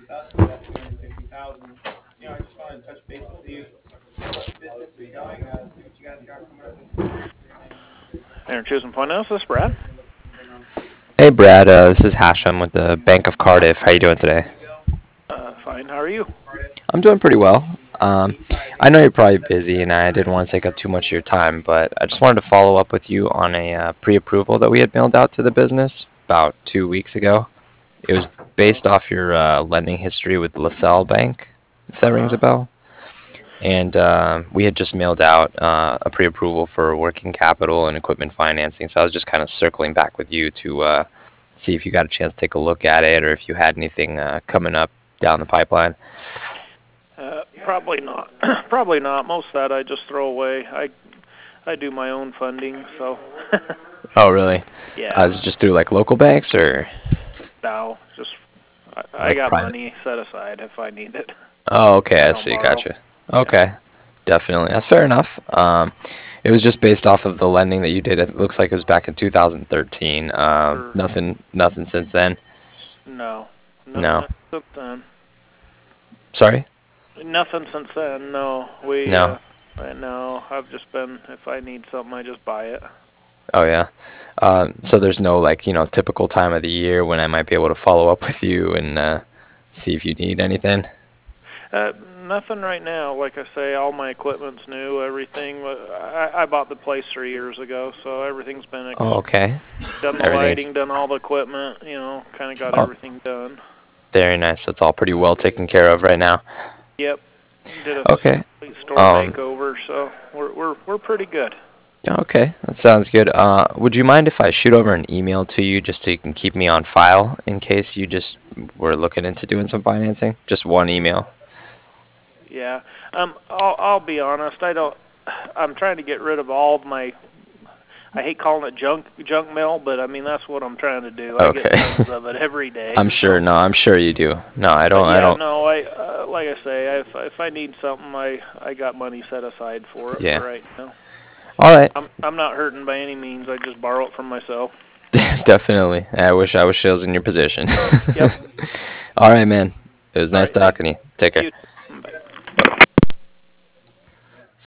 Aaron Choosing Point House, this is Brad. Hey Brad, this is Hashem with the Bank of Cardiff. How you doing today? Fine, how are you? I'm doing pretty well. I know you're probably busy, and I didn't want to take up too much of your time, but I just wanted to follow up with you on a pre-approval that we had mailed out to the business about 2 weeks ago. It was based off your lending history with LaSalle Bank, if that rings Uh-huh. a bell. And we had just mailed out a pre-approval for working capital and equipment financing. So I was just kind of circling back with you to see if you got a chance to take a look at it or if you had anything coming up down the pipeline. Probably not. Probably not. Most of that I just throw away. I do my own funding, so Oh, really? yeah. Is it just through like local banks or Now, just I like got private? money set aside if I need it. Oh, okay. I I don't see. borrow. Gotcha. Yeah. Okay. Definitely. That's fair enough. It was just based off of the lending that you did. It looks like it was back in 2013. Or Nothing since then. no, No. nothing since then. Sorry? Nothing since then. No, we. No. No, I've just been. If I need something, I just buy it. Oh yeah. So there's no like, typical time of the year when I might be able to follow up with you and see if you need anything. Uh, Nothing right now. Like I say, all my equipment's new. Everything. I bought the place 3 years ago, so everything's been Oh, okay. done the Everything's lighting, done all the equipment. Kind of got oh, everything done. very nice. That's all pretty well taken care of right now. Yep. Did a Okay. complete store Um, makeover, so we're pretty good. yeah, okay. That sounds good. Would you mind if I shoot over an email to you just so you can keep me on file in case you just were looking into doing some financing? Just one email. Yeah. I'll be honest. I'm trying to get rid of all of my. I hate calling it junk mail, but I mean that's what I'm trying to do. I get Okay. tons of it every day. I'm So, sure. No, I'm sure you do. No, I but don't. I yeah, don't. no. Like I say, if I need something, I got money set aside for it for Yeah. right now. All right. I'm not hurting by any means. I just borrow it from myself. Definitely. I wish I was in your position. Yep. All right, man. It was All nice right. Thank talking to you. Take care. you.